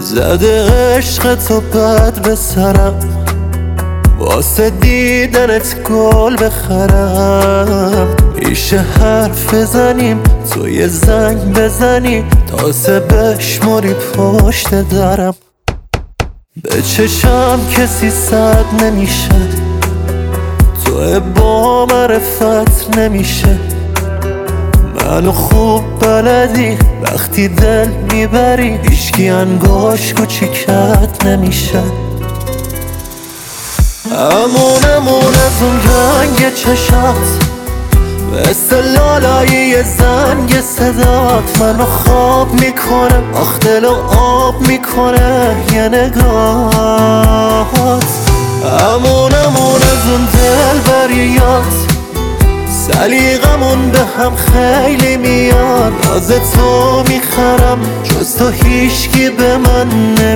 زده عشق تو بد به سرم، واسه دیدنت گل بخرم. میشه حرف بزنیم تو یه زنگ بزنی، تازه بشمری پشت درم. به چشم کسی صد نمیشه، تو با معرفت نمیشه. منو خوب بلدی وقتی دل میبری، هیچکی انگاش کوچیکت نمیشه. امون از اون رنگ چشات، مثل لالایی زنگ صدات منو خواب میکنه، آخ دلو آب میکنه یه نگاهات. امون از اون دل بریات، سلیقمون به هم خیلی میاد. ناز تو میخرم جز تو هیچکی به من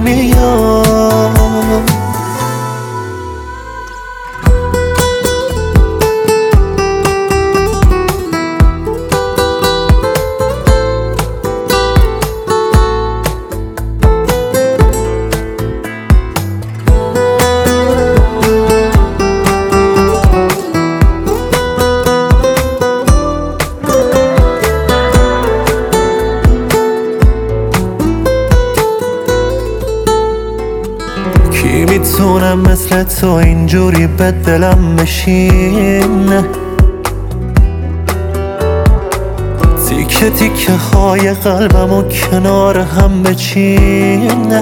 نمیاد. کی میتونه مثل تو اینجوری به دلم بشینه، تیکه تیکه های قلبمو کنار هم بچینه.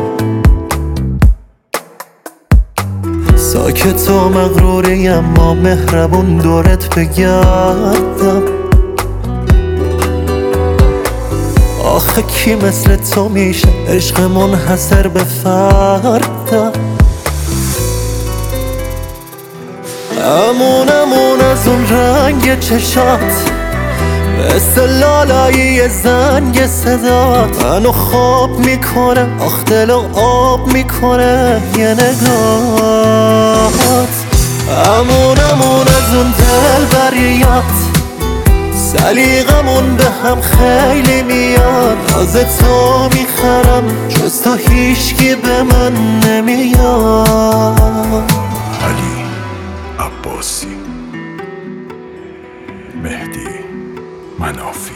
ساکت و مغروری اما مهربون دورت بگردم. آخه کی مثل تو میشه عشق منحصر به فردم. امون از اون رنگ چشات، مثل لالایی زنگ صدات منو خواب میکنه، آخ دلو آب میکنه یه نگاهات. امون از اون دل بریات، سلیقمون به هم خیلی میاد. ناز تو میخرم جز تو هیچکی به من نمیاد. علی عباسی، مهدی منافی.